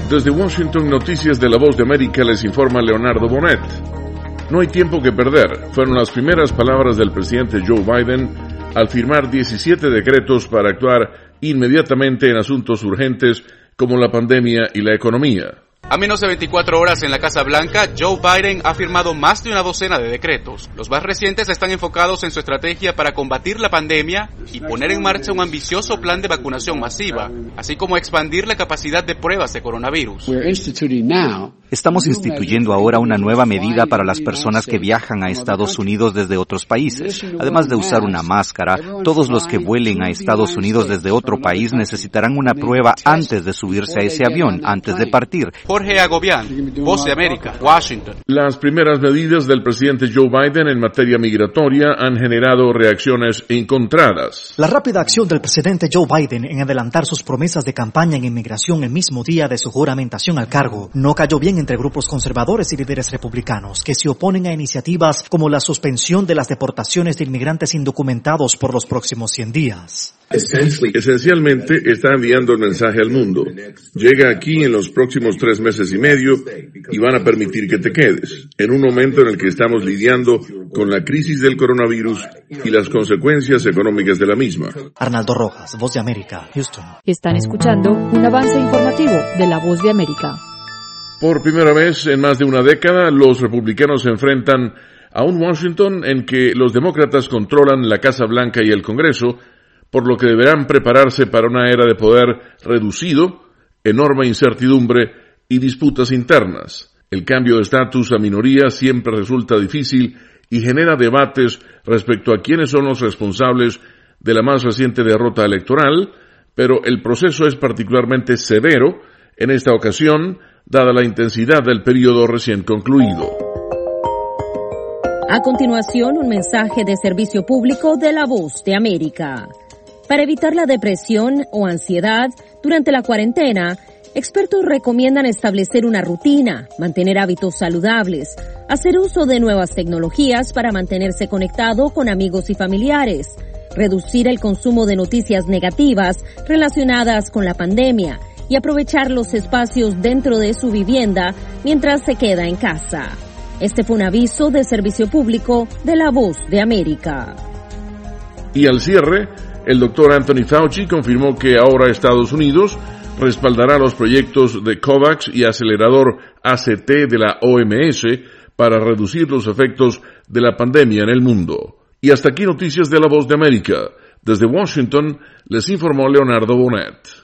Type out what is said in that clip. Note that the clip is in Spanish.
Desde Washington, Noticias de la Voz de América, les informa Leonardo Bonet. No hay tiempo que perder, fueron las primeras palabras del presidente Joe Biden al firmar 17 decretos para actuar inmediatamente en asuntos urgentes como la pandemia y la economía. A menos de 24 horas en la Casa Blanca, Joe Biden ha firmado más de una docena de decretos. Los más recientes están enfocados en su estrategia para combatir la pandemia y poner en marcha un ambicioso plan de vacunación masiva, así como expandir la capacidad de pruebas de coronavirus. Estamos instituyendo ahora una nueva medida para las personas que viajan a Estados Unidos desde otros países. Además de usar una máscara, todos los que vuelen a Estados Unidos desde otro país necesitarán una prueba antes de subirse a ese avión, antes de partir. Jorge Agobián, Voz de América, Washington. Las primeras medidas del presidente Joe Biden en materia migratoria han generado reacciones encontradas. La rápida acción del presidente Joe Biden en adelantar sus promesas de campaña en inmigración el mismo día de su juramentación al cargo no cayó bien entre grupos conservadores y líderes republicanos que se oponen a iniciativas como la suspensión de las deportaciones de inmigrantes indocumentados por los próximos 100 días. Esencialmente está enviando el mensaje al mundo. Llega aquí en los próximos 3 meses y medio y van a permitir que te quedes, en un momento en el que estamos lidiando con la crisis del coronavirus y las consecuencias económicas de la misma. Arnaldo Rojas, Voz de América, Houston. Están escuchando un avance informativo de la Voz de América. Por primera vez en más de una década, los republicanos se enfrentan a un Washington en que los demócratas controlan la Casa Blanca y el Congreso, por lo que deberán prepararse para una era de poder reducido, enorme incertidumbre y disputas internas. El cambio de estatus a minorías siempre resulta difícil y genera debates respecto a quiénes son los responsables de la más reciente derrota electoral, pero el proceso es particularmente severo en esta ocasión, dada la intensidad del periodo recién concluido. A continuación, un mensaje de servicio público de la Voz de América. Para evitar la depresión o ansiedad durante la cuarentena, expertos recomiendan establecer una rutina, mantener hábitos saludables, hacer uso de nuevas tecnologías para mantenerse conectado con amigos y familiares, reducir el consumo de noticias negativas relacionadas con la pandemia y aprovechar los espacios dentro de su vivienda mientras se queda en casa. Este fue un aviso de servicio público de la Voz de América. Y al cierre, el doctor Anthony Fauci confirmó que ahora Estados Unidos respaldará los proyectos de COVAX y acelerador ACT de la OMS para reducir los efectos de la pandemia en el mundo. Y hasta aquí Noticias de la Voz de América. Desde Washington les informó Leonardo Bonet.